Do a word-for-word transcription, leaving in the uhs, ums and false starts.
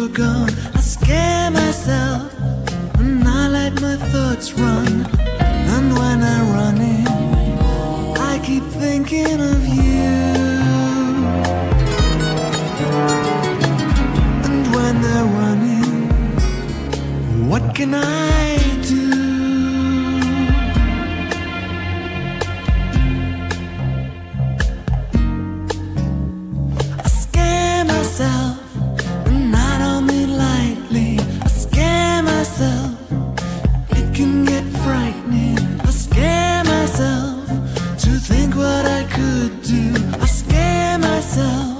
gone. I scare myself and I let my thoughts run. And when I'm running, I keep thinking of you. And when they're running, what can I do? I scare myself, and I don't mean lightly. I scare myself, it can get frightening. I scare myself to think what I could do. I scare myself